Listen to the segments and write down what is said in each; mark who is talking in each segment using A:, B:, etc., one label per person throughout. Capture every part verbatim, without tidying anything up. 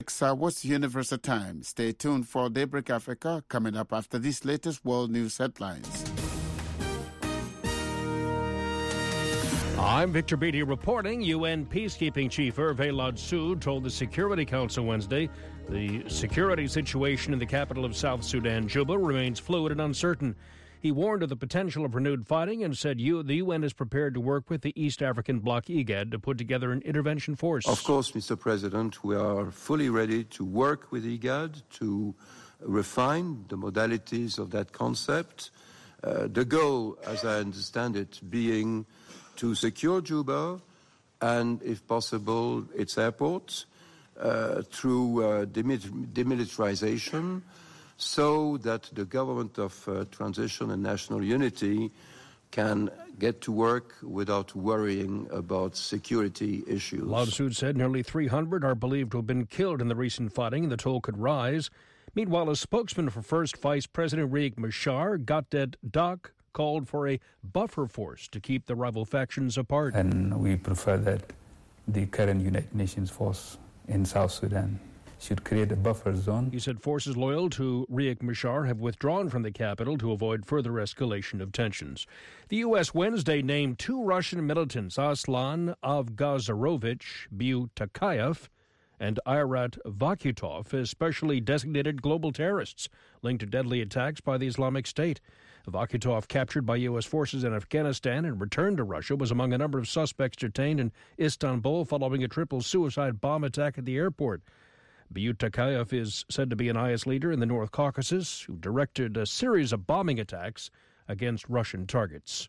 A: Uh, what's the Universal Time? Stay tuned for Daybreak Africa coming up after these latest world news headlines.
B: I'm Victor Beattie reporting. U N Peacekeeping Chief Hervé Ladsou told the Security Council Wednesday the security situation in the capital of South Sudan, Juba, remains fluid and uncertain. He warned of the potential of renewed fighting and said you, the U N is prepared to work with the East African bloc IGAD to put together an intervention force.
C: Of course, Mister President, we are fully ready to work with IGAD to refine the modalities of that concept. Uh, the goal, as I understand it, being to secure Juba and, if possible, its airports uh, through uh, demilitarization, so that the government of uh, transition and national unity can get to work without worrying about security issues.
B: Ladsou said nearly three hundred are believed to have been killed in the recent fighting, and the toll could rise. Meanwhile, a spokesman for First Vice President Riek Machar, Gadet Dak, called for a buffer force to keep the rival factions apart.
D: And we prefer that the current United Nations force in South Sudan should create a buffer zone.
B: He said forces loyal to Riek Machar have withdrawn from the capital to avoid further escalation of tensions. The U S Wednesday named two Russian militants, Aslan Avgazarovich Byutakayev and Ayrat Vakutov, as specially designated global terrorists linked to deadly attacks by the Islamic State. Vakutov, captured by U S forces in Afghanistan and returned to Russia, was among a number of suspects detained in Istanbul following a triple suicide bomb attack at the airport. Byutakayev is said to be an I S leader in the North Caucasus who directed a series of bombing attacks against Russian targets.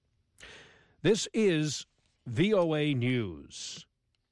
B: This is V O A News.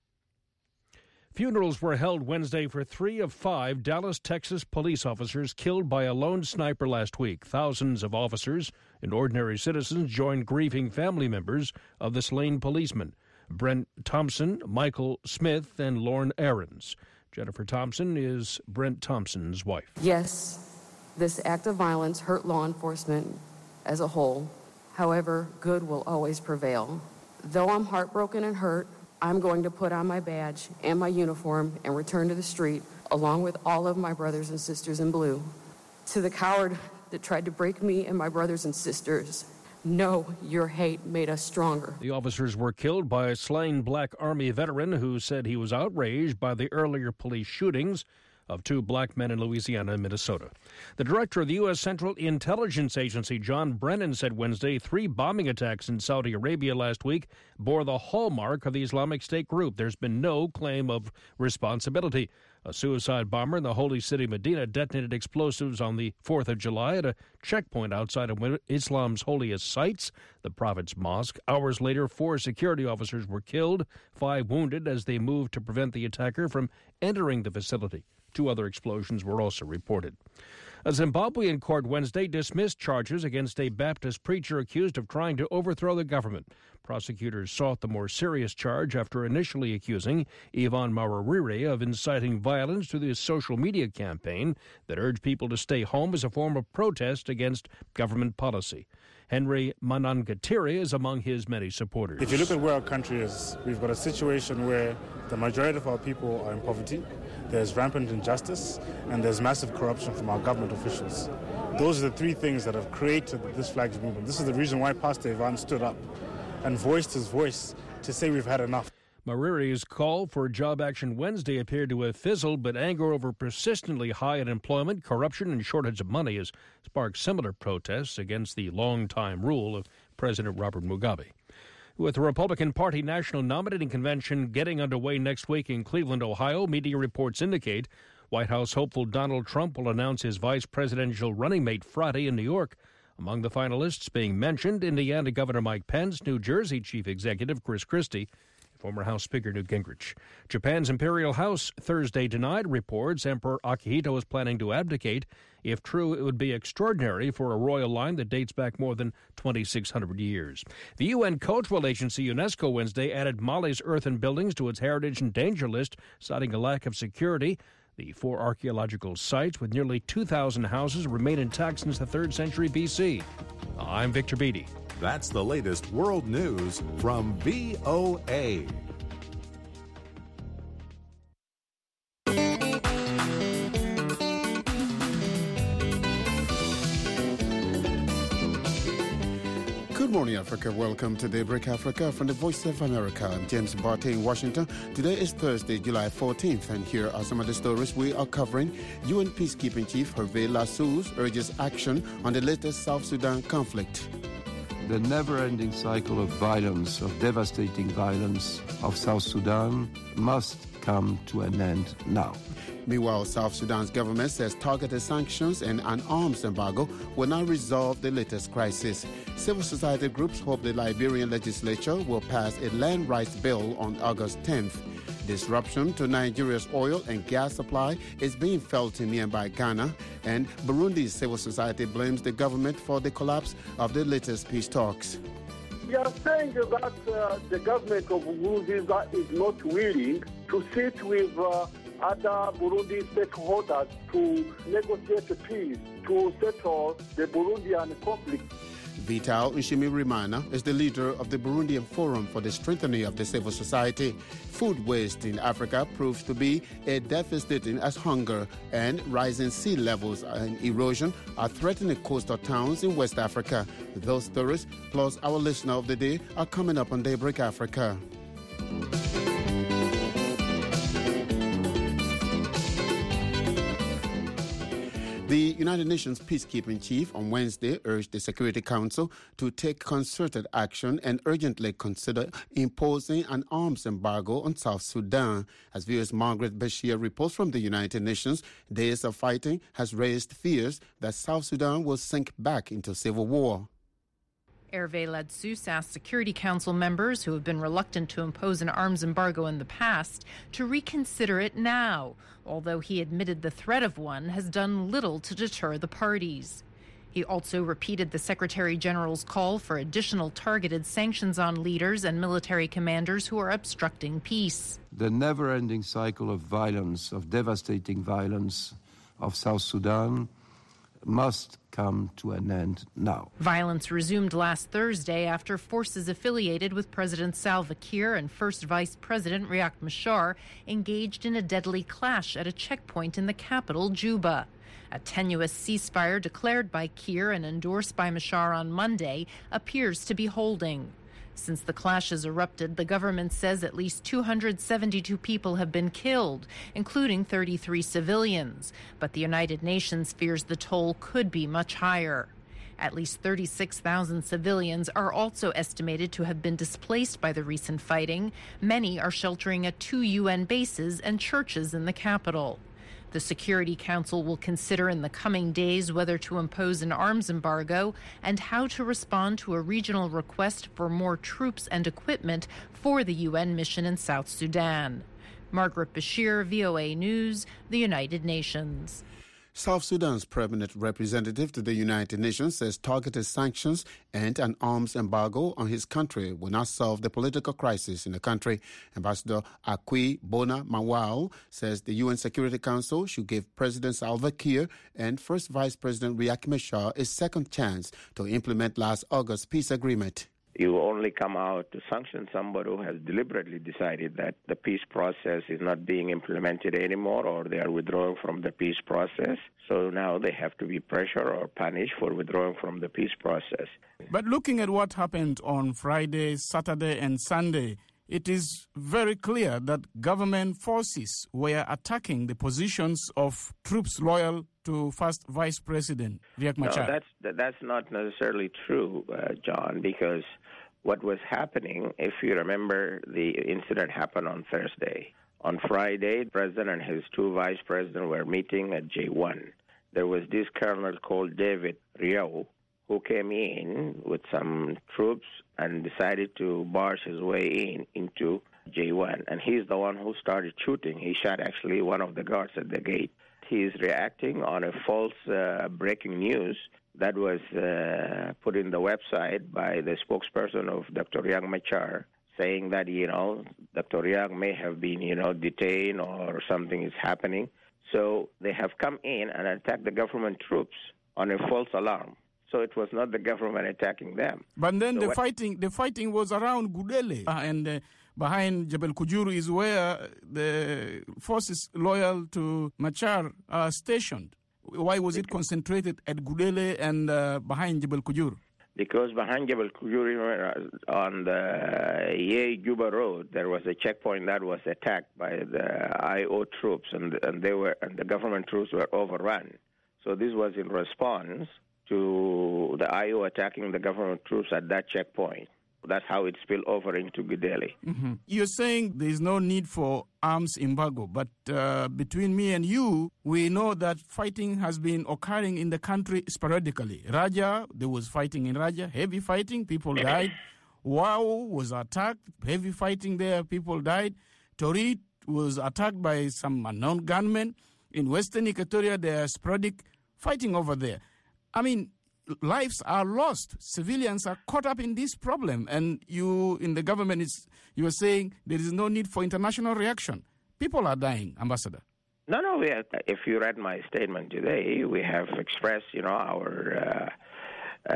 B: Funerals were held Wednesday for three of five Dallas, Texas police officers killed by a lone sniper last week. Thousands of officers and ordinary citizens joined grieving family members of the slain policemen, Brent Thompson, Michael Smith, and Lorne Aarons. Jennifer Thompson is Brent Thompson's wife.
E: Yes, this act of violence hurt law enforcement as a whole. However, good will always prevail. Though I'm heartbroken and hurt, I'm going to put on my badge and my uniform and return to the street along with all of my brothers and sisters in blue. To the coward that tried to break me and my brothers and sisters, no, your hate made us stronger.
B: The officers were killed by a slain Black Army veteran who said he was outraged by the earlier police shootings of two black men in Louisiana and Minnesota. The director of the U S. Central Intelligence Agency, John Brennan, said Wednesday three bombing attacks in Saudi Arabia last week bore the hallmark of the Islamic State group. There's been no claim of responsibility. A suicide bomber in the holy city Medina detonated explosives on the fourth of July at a checkpoint outside of Islam's holiest sites, the Prophet's Mosque. Hours later, four security officers were killed, five wounded as they moved to prevent the attacker from entering the facility. Two other explosions were also reported. A Zimbabwean court Wednesday dismissed charges against a Baptist preacher accused of trying to overthrow the government. Prosecutors sought the more serious charge after initially accusing Ivan Mararire of inciting violence through the social media campaign that urged people to stay home as a form of protest against government policy. Henry Manangatiri is among his many supporters.
F: If you look at where our country is, we've got a situation where the majority of our people are in poverty, there's rampant injustice, and there's massive corruption from our government officials. Those are the three things that have created this flags movement. This is the reason why Pastor Ivan stood up and voiced his voice to say we've had enough.
B: Mariri's call for Job Action Wednesday appeared to have fizzled, but anger over persistently high unemployment, corruption, and shortage of money has sparked similar protests against the long-time rule of President Robert Mugabe. With the Republican Party National Nominating Convention getting underway next week in Cleveland, Ohio, media reports indicate White House hopeful Donald Trump will announce his vice presidential running mate Friday in New York. Among the finalists being mentioned, Indiana Governor Mike Pence, New Jersey Chief Executive Chris Christie, former House Speaker Newt Gingrich. Japan's Imperial House Thursday denied reports Emperor Akihito is planning to abdicate. If true, it would be extraordinary for a royal line that dates back more than twenty-six hundred years. The U N Cultural Agency UNESCO Wednesday added Mali's earthen buildings to its heritage and danger list, citing a lack of security. The four archaeological sites with nearly two thousand houses remain intact since the third century B C. I'm Victor Beattie.
G: That's the latest world news from V O A.
A: morning, Africa. Welcome to Daybreak Africa from the Voice of America. I'm James Barty in Washington. Today is Thursday, July fourteenth, and here are some of the stories we are covering. U N Peacekeeping Chief Hervé Lassous urges action on the latest South Sudan conflict.
C: The never-ending cycle of violence, of devastating violence of South Sudan must come to an end now.
A: Meanwhile, South Sudan's government says targeted sanctions and an arms embargo will not resolve the latest crisis. Civil society groups hope the Liberian legislature will pass a land rights bill on August tenth. Disruption to Nigeria's oil and gas supply is being felt in nearby Ghana, and Burundi's civil society blames the government for the collapse of the latest peace talks.
H: We are saying that uh, the government of Burundi is not willing to sit with uh, other Burundi stakeholders to negotiate a peace, to settle the Burundian conflict.
A: Vital Nshimirimana is the leader of the Burundian Forum for the Strengthening of the Civil Society. Food waste in Africa proves to be a devastating as hunger and rising sea levels and erosion are threatening coastal towns in West Africa. Those stories, plus our listener of the day, are coming up on Daybreak Africa. The United Nations Peacekeeping Chief on Wednesday urged the Security Council to take concerted action and urgently consider imposing an arms embargo on South Sudan. As V O's Margaret Bashir reports from the United Nations, days of fighting has raised fears that South Sudan will sink back into civil war.
I: Hervé Lassous asked Security Council members who have been reluctant to impose an arms embargo in the past to reconsider it now, although he admitted the threat of one has done little to deter the parties. He also repeated the Secretary General's call for additional targeted sanctions on leaders and military commanders who are obstructing peace.
C: The never-ending cycle of violence, of devastating violence of South Sudan must come to an end now.
I: Violence resumed last Thursday after forces affiliated with President Salva Kiir and First Vice President Riek Machar engaged in a deadly clash at a checkpoint in the capital, Juba. A tenuous ceasefire declared by Kiir and endorsed by Machar on Monday appears to be holding. Since the clashes erupted, the government says at least two hundred seventy-two people have been killed, including thirty-three civilians. But the United Nations fears the toll could be much higher. At least thirty-six thousand civilians are also estimated to have been displaced by the recent fighting. Many are sheltering at two U N bases and churches in the capital. The Security Council will consider in the coming days whether to impose an arms embargo and how to respond to a regional request for more troops and equipment for the U N mission in South Sudan. Margaret Bashir, V O A News, the United Nations.
A: South Sudan's permanent representative to the United Nations says targeted sanctions and an arms embargo on his country will not solve the political crisis in the country. Ambassador Akwi Bona Mawal says the U N Security Council should give President Salva Kiir and First Vice President Riek Machar a second chance to implement last August's peace agreement.
J: You only come out to sanction somebody who has deliberately decided that the peace process is not being implemented anymore, or they are withdrawing from the peace process. So now they have to be pressured or punished for withdrawing from the peace process.
K: But looking at what happened on Friday, Saturday, and Sunday, it is very clear that government forces were attacking the positions of troops loyal to First Vice President Riek Machar.
J: No, that's, that's not necessarily true, uh, John, because what was happening, if you remember, the incident happened on Thursday. On Friday, the president and his two vice presidents were meeting at J one. There was this colonel called David Riau who came in with some troops and decided to barge his way in into J one. And he's the one who started shooting. He shot actually one of the guards at the gate. He is reacting on a false uh, breaking news that was uh, put in the website by the spokesperson of Doctor Riek Machar, saying that, you know, Doctor Riek may have been, you know, detained or something is happening. So they have come in and attacked the government troops on a false alarm. So it was not the government attacking them.
K: But then
J: so
K: the
J: what,
K: fighting the fighting was around Gudele, uh, and uh, behind Jebel Kujuru is where the forces loyal to Machar are stationed. Why was it concentrated at Gudele and uh, behind Jebel Kujuru?
J: because behind Jebel Kujuri on the Yei-Juba Road, there was a checkpoint that was attacked by the I O troops, and, and they were and the government troops were overrun. So this was in response to the I O attacking the government troops at that checkpoint. That's how it spilled over into Gideli.
K: Mm-hmm. You're saying there is no need for arms embargo, but uh, between me and you, we know that fighting has been occurring in the country sporadically. Raja, there was fighting in Raja, heavy fighting, people died. Wau was attacked, heavy fighting there, people died. Torit was attacked by some unknown gunmen. In Western Equatoria, there are sporadic fighting over there. I mean, lives are lost. Civilians are caught up in this problem. And you, in the government, is you are saying there is no need for international reaction. People are dying, Ambassador.
J: No, no. We have, if you read my statement today, we have expressed, you know, our uh,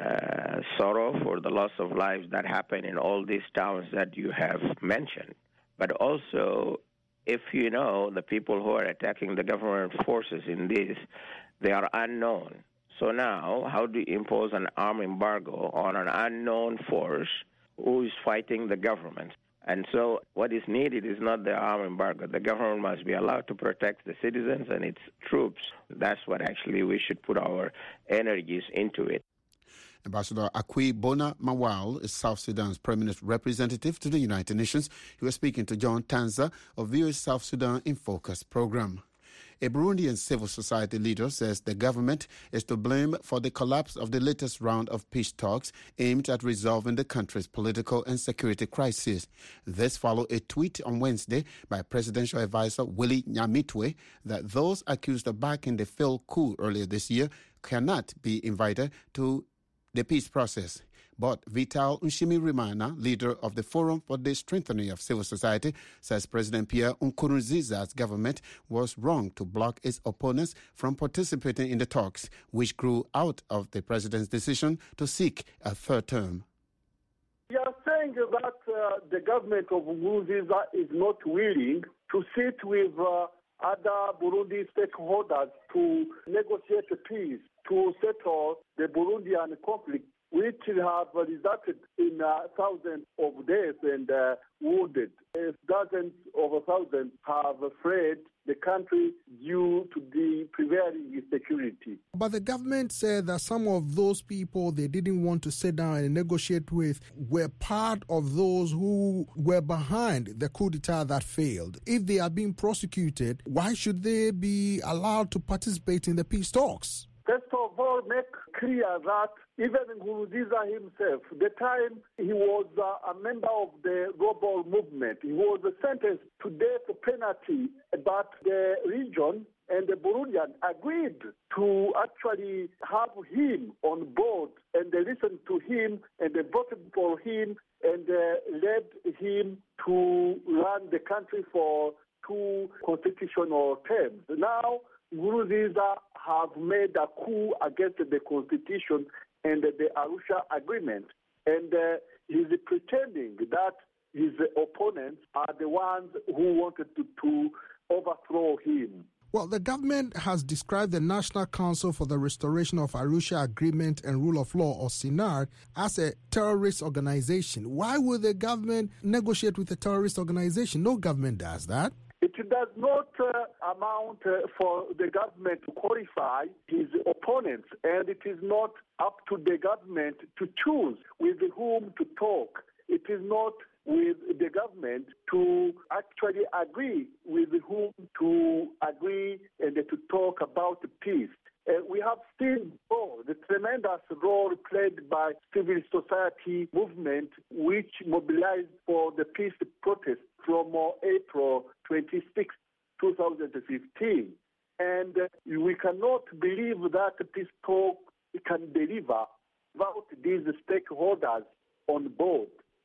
J: uh, sorrow for the loss of lives that happen in all these towns that you have mentioned. But also, if you know the people who are attacking the government forces in this, they are unknown. So now, how do you impose an arm embargo on an unknown force who is fighting the government? And so what is needed is not the arm embargo. The government must be allowed to protect the citizens and its troops. That's what actually we should put our energies into it.
A: Ambassador Akwi Bona Mawal is South Sudan's permanent representative to the United Nations. He was speaking to John Tanza of V O A South Sudan in Focus program. A Burundian civil society leader says the government is to blame for the collapse of the latest round of peace talks aimed at resolving the country's political and security crisis. This followed a tweet on Wednesday by presidential advisor Willie Nyamitwe that those accused of backing the failed coup earlier this year cannot be invited to the peace process. But Vital Nshimirimana, leader of the Forum for the Strengthening of Civil Society, says President Pierre Nkurunziza's government was wrong to block its opponents from participating in the talks, which grew out of the president's decision to seek a third term.
H: We are saying that uh, the government of Nkurunziza is not willing to sit with uh, other Burundi stakeholders to negotiate a peace, to settle the Burundian conflict, which have resulted in uh, thousands of deaths and uh, wounded. As dozens of thousands have fled the country due to the prevailing insecurity.
L: But the government said that some of those people they didn't want to sit down and negotiate with were part of those who were behind the coup d'etat that failed. If they are being prosecuted, why should they be allowed to participate in the peace talks?
H: First of all, make clear that even Nkurunziza himself, the time he was uh, a member of the global movement, he was sentenced to death penalty, but the region and the Burundian agreed to actually have him on board, and they listened to him, and they voted for him, and uh, led him to run the country for two constitutional terms. Now, Nkurunziza have made a coup against the constitution and the Arusha agreement, and uh, he's pretending that his opponents are the ones who wanted to, to overthrow him.
L: Well, the government has described the National Council for the Restoration of Arusha Agreement and Rule of Law, or SINAR, as a terrorist organization. Why would the government negotiate with a terrorist organization? No government does that.
H: It does not uh, amount uh, for the government to qualify his opponents, and it is not up to the government to choose with whom to talk. It is not with the government to actually agree with whom to agree and to talk about peace. Uh, we have seen oh, the tremendous role played by civil society movement, which mobilized for the peace protest from uh, April twenty-sixth, twenty fifteen. And uh, we cannot believe that peace talk can deliver without these stakeholders on board.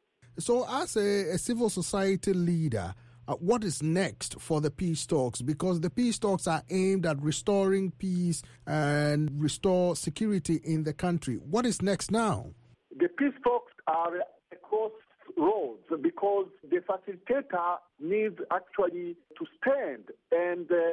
L: So as a, a civil society leader, Uh, what is next for the peace talks? Because the peace talks are aimed at restoring peace and restore security in the country. What is next now?
H: The peace talks are a crossroads because the facilitator needs actually to stand and uh,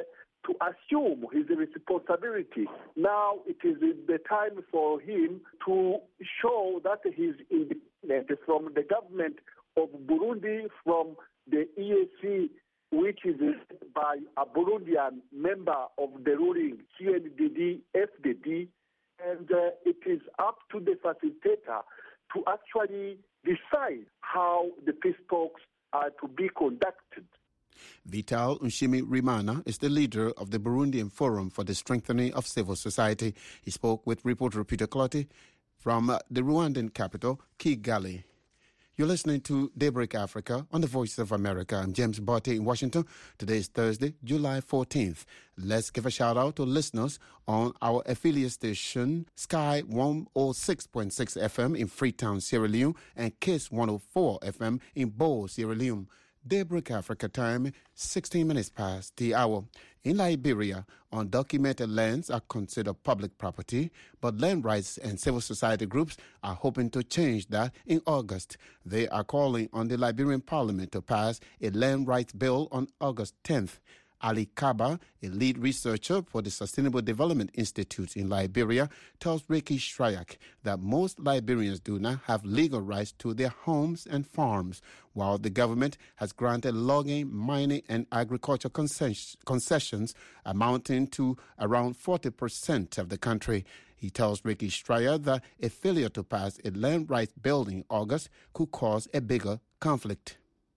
H: to assume his responsibility. Now it is the time for him to show that he's independent from the government of Burundi, from the E A C, which is led by a Burundian member of the ruling C N D D F D D, and uh, it is up to the facilitator to actually decide how the peace talks are to be conducted.
A: Vital Nshimirimana is the leader of the Burundian Forum for the Strengthening of Civil Society. He spoke with reporter Peter Clottey from uh, the Rwandan capital, Kigali. You're listening to Daybreak Africa on the Voice of America. I'm James Barty in Washington. Today is Thursday, July fourteenth. Let's give a shout out to listeners on our affiliate station, Sky one oh six point six F M in Freetown, Sierra Leone, and Kiss one oh four F M in Bo, Sierra Leone. Daybreak Africa time, sixteen minutes past the hour. In Liberia, undocumented lands are considered public property, but land rights and civil society groups are hoping to change that in August. They are calling on the Liberian parliament to pass a land rights bill on August tenth. Ali Kaba, a lead researcher for the Sustainable Development Institute in Liberia, tells Ricky Shryak that most Liberians do not have legal rights to their homes and farms, while the government has granted logging, mining, and agriculture concessions amounting to around forty percent of the country. He tells Ricky Stryer that a failure to pass a land rights bill in August could cause a bigger conflict.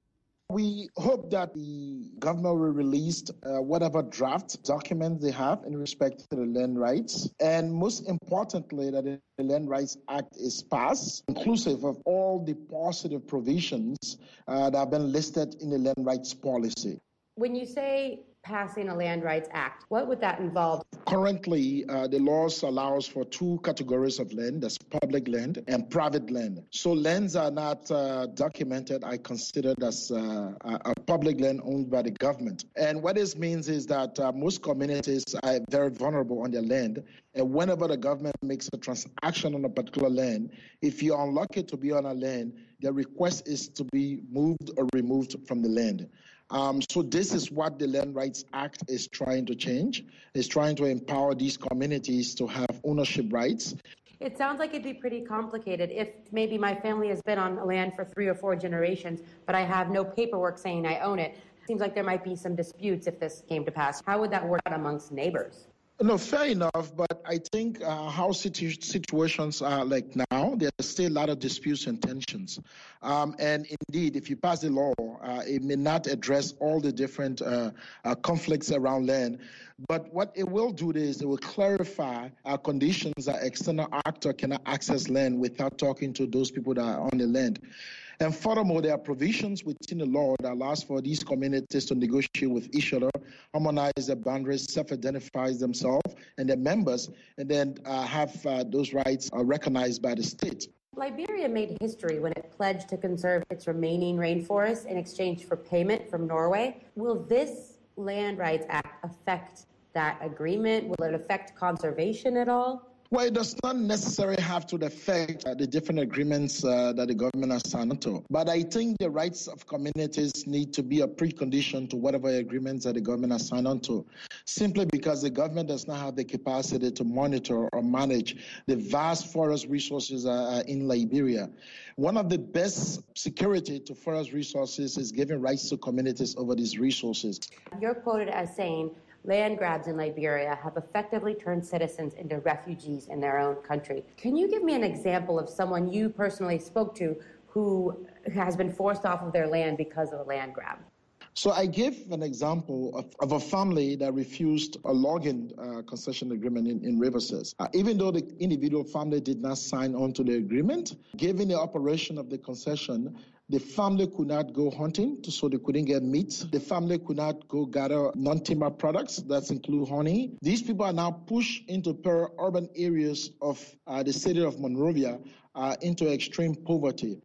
M: We hope that the government will release uh, whatever draft document they have in respect to the land rights, and most importantly, that the Land Rights Act is passed, inclusive of all the positive provisions uh, that have been listed in the land rights policy.
N: When you say passing a Land Rights Act, what would that involve?
M: Currently, uh, the laws allows for two categories of land, that's public land and private land. So lands are not uh, documented, I consider as uh, a public land owned by the government. And what this means is that uh, most communities are very vulnerable on their land. And whenever the government makes a transaction on a particular land, if you're unlucky to be on a land, the request is to be moved or removed from the land. Um, so this is what the Land Rights Act is trying to change. It's trying to empower these communities to have ownership rights.
N: It sounds like it'd be pretty complicated if maybe my family has been on land for three or four generations, but I have no paperwork saying I own it. It seems like there might be some disputes if this came to pass. How would that work out amongst neighbors?
M: No, fair enough, but I think uh, how situ- situations are like now, there's still a lot of disputes and tensions. Um, and indeed, if you pass the law, uh, it may not address all the different uh, uh, conflicts around land. But what it will do is it will clarify uh, conditions that external actor cannot access land without talking to those people that are on the land. And furthermore, there are provisions within the law that allows for these communities to negotiate with each other, harmonize their boundaries, self-identify themselves and their members, and then uh, have uh, those rights uh, recognized by the state.
N: Liberia made history when it pledged to conserve its remaining rainforests in exchange for payment from Norway. Will this Land Rights Act affect that agreement? Will it affect conservation at all?
M: Well, it does not necessarily have to affect uh, the different agreements uh, that the government has signed to. But I think the rights of communities need to be a precondition to whatever agreements that the government has signed on to, simply because the government does not have the capacity to monitor or manage the vast forest resources uh, in Liberia. One of the best security to forest resources is giving rights to communities over these resources.
N: You're quoted as saying, land grabs in Liberia have effectively turned citizens into refugees in their own country. Can you give me an example of someone you personally spoke to who has been forced off of their land because of a land grab?
M: So I gave an example of, of a family that refused a logging uh, concession agreement in, in Riverside. Uh, even though the individual family did not sign on to the agreement, given the operation of the concession, the family could not go hunting, so they couldn't get meat. The family could not go gather non-timber products, that include honey. These people are now pushed into peri-urban areas of uh, the city of Monrovia uh, into extreme poverty.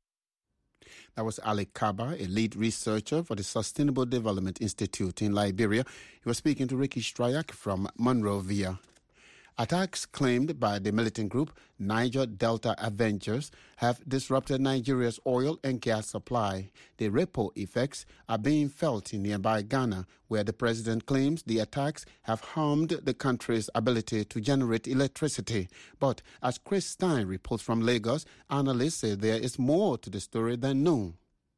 A: That was Ali Kaba, a lead researcher for the Sustainable Development Institute in Liberia. He was speaking to Ricky Stryak from Monrovia. Attacks claimed by the militant group Niger Delta Avengers have disrupted Nigeria's oil and gas supply. The ripple effects are being felt in nearby Ghana, where the president claims the attacks have harmed the country's ability to generate electricity. But as Chris Stein reports from Lagos, analysts say there is more to the story than known.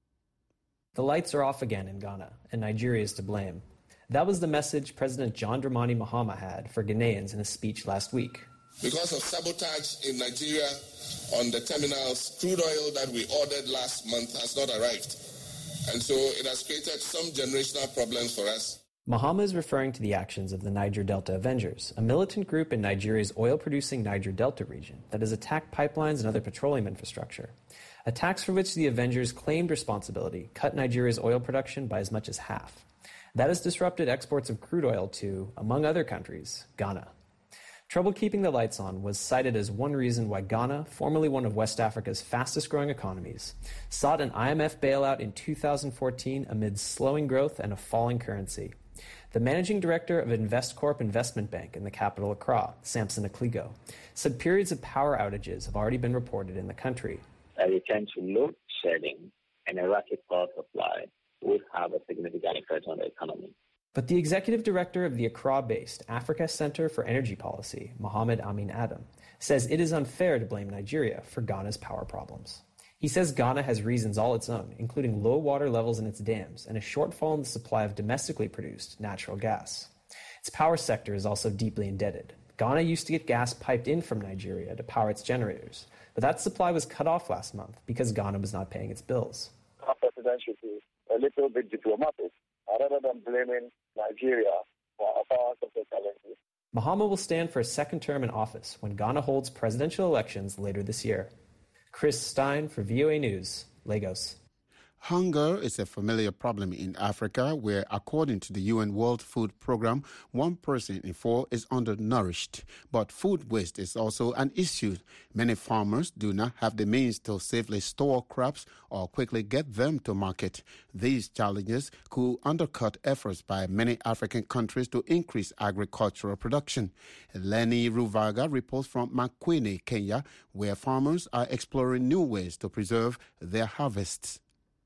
O: The lights are off again in Ghana, and Nigeria is to blame. That was the message President John Dramani Mahama had for Ghanaians in a speech last week.
P: Because of sabotage in Nigeria on the terminals, crude oil that we ordered last month has not arrived. And so it has created some generational problems for us.
O: Mahama is referring to the actions of the Niger Delta Avengers, a militant group in Nigeria's oil-producing Niger Delta region that has attacked pipelines and other petroleum infrastructure. Attacks for which the Avengers claimed responsibility cut Nigeria's oil production by as much as half. That has disrupted exports of crude oil to, among other countries, Ghana. Trouble keeping the lights on was cited as one reason why Ghana, formerly one of West Africa's fastest-growing economies, sought an I M F bailout in two thousand fourteen amid slowing growth and a falling currency. The managing director of Investcorp Investment Bank in the capital Accra, Samson Akligo, said periods of power outages have already been reported in the country.
Q: A return to load shedding and erratic power supply would have a significant effect on the economy.
O: But the executive director of the Accra-based Africa Center for Energy Policy, Mohammed Amin Adam, says it is unfair to blame Nigeria for Ghana's power problems. He says Ghana has reasons all its own, including low water levels in its dams and a shortfall in the supply of domestically produced natural gas. Its power sector is also deeply indebted. Ghana used to get gas piped in from Nigeria to power its generators, but that supply was cut off last month because Ghana was not paying its bills.
H: Our president should be a little bit diplomatic rather than blaming Nigeria for our power sector challenges.
O: Mahama will stand for a second term in office when Ghana holds presidential elections later this year. Chris Stein for V O A News, Lagos.
A: Hunger is a familiar problem in Africa where, according to the U N World Food Programme, one person in four is undernourished. But food waste is also an issue. Many farmers do not have the means to safely store crops or quickly get them to market. These challenges could undercut efforts by many African countries to increase agricultural production. Lenny Ruvaga reports from Makwini, Kenya, where farmers are exploring new ways to preserve their harvests.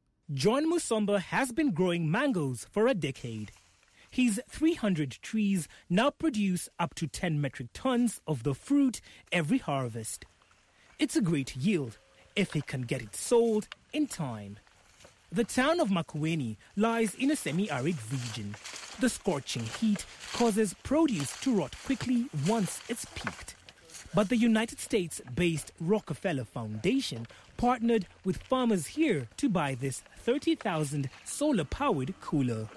R: John Musomba has been growing mangoes for a decade. His three hundred trees now produce up to ten metric tons of the fruit every harvest. It's a great yield if he can get it sold in time. The town of Makueni lies in a semi-arid region. The scorching heat causes produce to rot quickly once it's peaked. But the United States-based Rockefeller Foundation partnered with farmers here to buy this thirty thousand solar-powered cooler.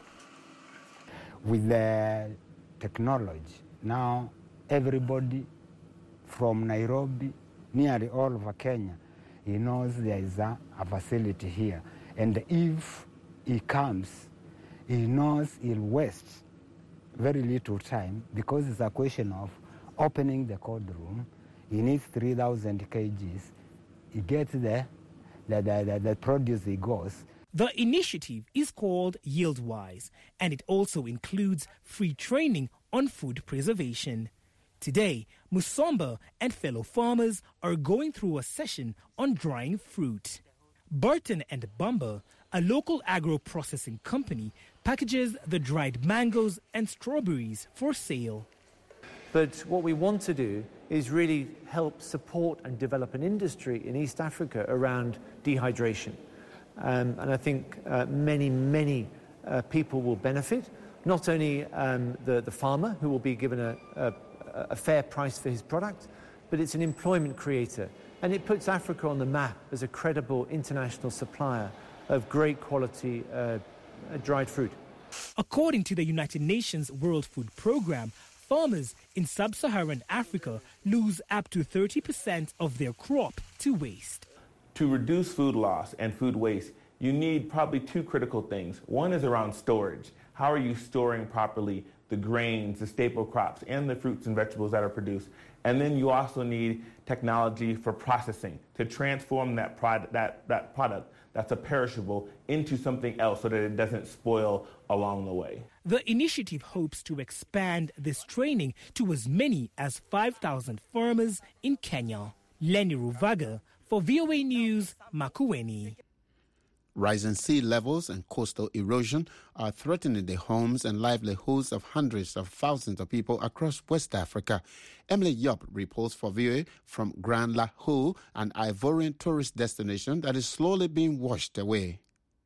S: With the technology, now everybody from Nairobi, nearly all over Kenya, he knows there is a, a facility here. And if he comes, he knows he'll waste very little time because it's a question of opening the cold room. He needs three thousand kilograms. He gets there, the, the, the, the produce he goes.
R: The initiative is called YieldWise, and it also includes free training on food preservation. Today, Musomba and fellow farmers are going through a session on drying fruit. Burton and Bumba, a local agro-processing company, packages the dried mangoes and strawberries for sale.
T: But what we want to do is really help support and develop an industry in East Africa around dehydration. Um, and I think uh, many, many uh, people will benefit, not only um, the, the farmer, who will be given a, a, a fair price for his product, but it's an employment creator. And it puts Africa on the map as a credible international supplier of great quality uh, dried fruit.
R: According to the United Nations World Food Programme, farmers in sub-Saharan Africa lose up to thirty percent of their crop to waste.
U: To reduce food loss and food waste, you need probably two critical things. One is around storage. How are you storing properly the grains, the staple crops, and the fruits and vegetables that are produced. And then you also need technology for processing to transform that product, that, that product that's a perishable into something else so that it doesn't spoil along the way.
R: The initiative hopes to expand this training to as many as five thousand farmers in Kenya. Lenny Ruvaga for V O A News, Makueni.
A: Rising sea levels and coastal erosion are threatening the homes and livelihoods of hundreds of thousands of people across West Africa. Emily Yup reports for V O A from Grand Lahou, an Ivorian tourist destination that is slowly being washed away.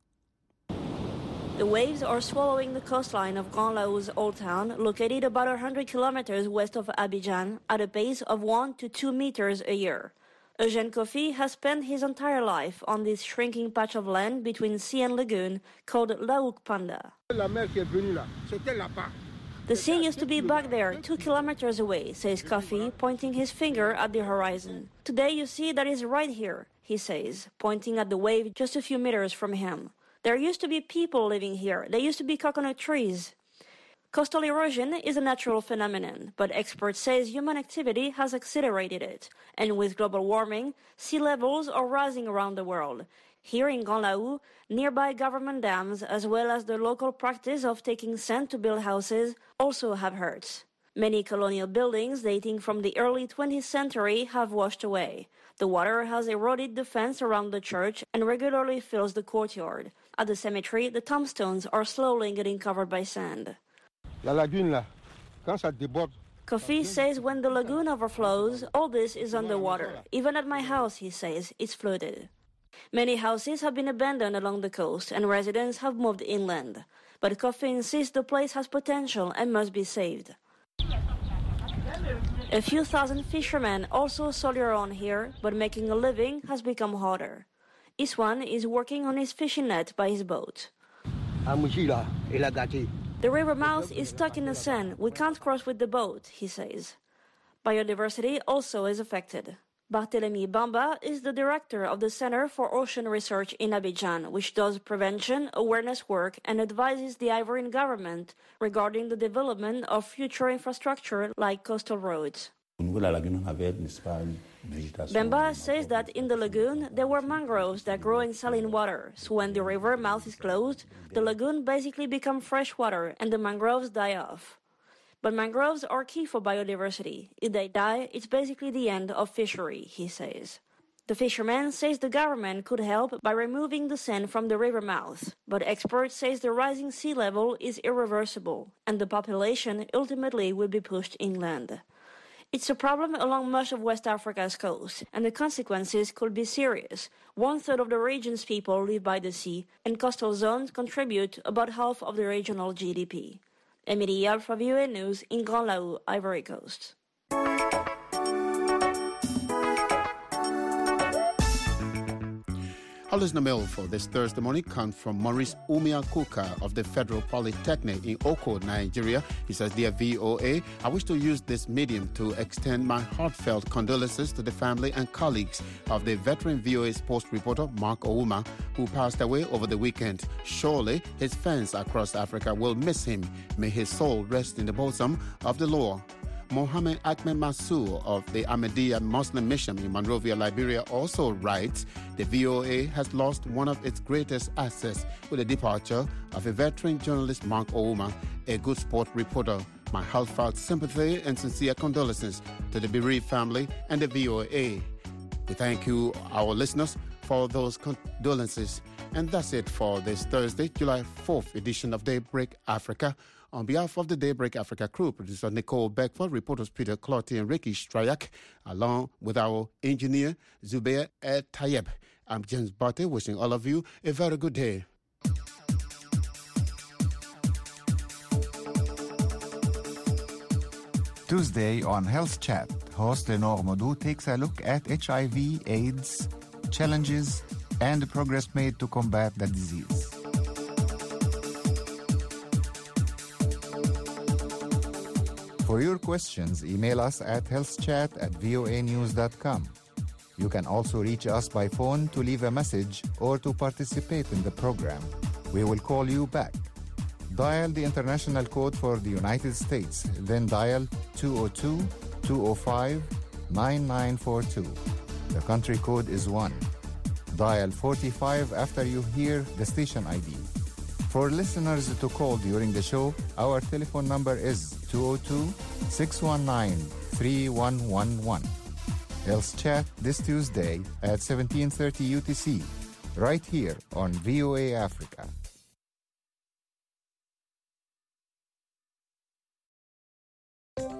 D: The waves are swallowing the coastline of Grand Lahou's old town, located about one hundred kilometers west of Abidjan, at a pace of one to two meters a year. Eugène Kofi has spent his entire life on this shrinking patch of land between sea and lagoon called Laouk Panda. The sea used to be back there, two kilometers away, says Kofi, pointing his finger at the horizon. Today you see that is right here, he says, pointing at the wave just a few meters from him. There used to be people living here. There used to be coconut trees. Coastal erosion is a natural phenomenon, but experts say human activity has accelerated it. And with global warming, sea levels are rising around the world. Here in Grand Lahou, nearby government dams, as well as the local practice of taking sand to build houses, also have hurt. Many colonial buildings dating from the early twentieth century have washed away. The water has eroded the fence around the church and regularly fills the courtyard. At the cemetery, the tombstones are slowly getting covered by sand. Kofi says when the lagoon overflows, all this is underwater. Even at my house, he says, it's flooded. Many houses have been abandoned along the coast and residents have moved inland. But Kofi insists the place has potential and must be saved. A few thousand fishermen also soldier on here, but making a living has become harder. Iswan is working on his fishing net by his boat. The river mouth is stuck in the sand. We can't cross with the boat, he says. Biodiversity also is affected. Barthélemy Bamba is the director of the Center for Ocean Research in Abidjan, which does prevention, awareness work, and advises the Ivorian government regarding the development of future infrastructure like coastal roads. Bemba says that in the lagoon there were mangroves that grow in saline water, so when the river mouth is closed, the lagoon basically becomes fresh water and the mangroves die off. But mangroves are key for biodiversity. If they die, it's basically the end of fishery, he says. The fisherman says the government could help by removing the sand from the river mouth, but experts say the rising sea level is irreversible and the population ultimately will be pushed inland. It's a problem along much of West Africa's coast, and the consequences could be serious. One-third of the region's people live by the sea, and coastal zones contribute about half of the regional G D P. Emily Yab for V O A News in Grand Lahou, Ivory Coast.
A: Our listener mail for this Thursday morning comes from Maurice Umiakuka of the Federal Polytechnic in Oko, Nigeria. He says, Dear V O A, I wish to use this medium to extend my heartfelt condolences to the family and colleagues of the veteran V O A sports reporter Mark Ouma, who passed away over the weekend. Surely his fans across Africa will miss him. May his soul rest in the bosom of the Lord. Mohammed Ahmed Massour of the Ahmadiyya Muslim Mission in Monrovia, Liberia, also writes, the V O A has lost one of its greatest assets with the departure of a veteran journalist, Mark Ouma, a good sport reporter. My heartfelt sympathy and sincere condolences to the bereaved family and the V O A. We thank you, our listeners, for those condolences. And that's it for this Thursday, July fourth edition of Daybreak Africa. On behalf of the Daybreak Africa crew, producer Nicole Beckford, reporters Peter Clotty and Ricky Strayak, along with our engineer Zubair El Tayeb, I'm James Barty, wishing all of you a very good day.
V: Tuesday on Health Chat, host Lenore Modou takes a look at H I V, AIDS, challenges, and the progress made to combat the disease. For your questions, email us at healthchat at voa news dot com. You can also reach us by phone to leave a message or to participate in the program. We will call you back. Dial the international code for the United States, then dial two oh two, two oh five, nine nine four two. The country code is one. Dial forty-five after you hear the station I D. For listeners to call during the show, our telephone number is two oh two, six one nine, three one one one. Health Chat this Tuesday at seventeen thirty U T C, right here on V O A Africa.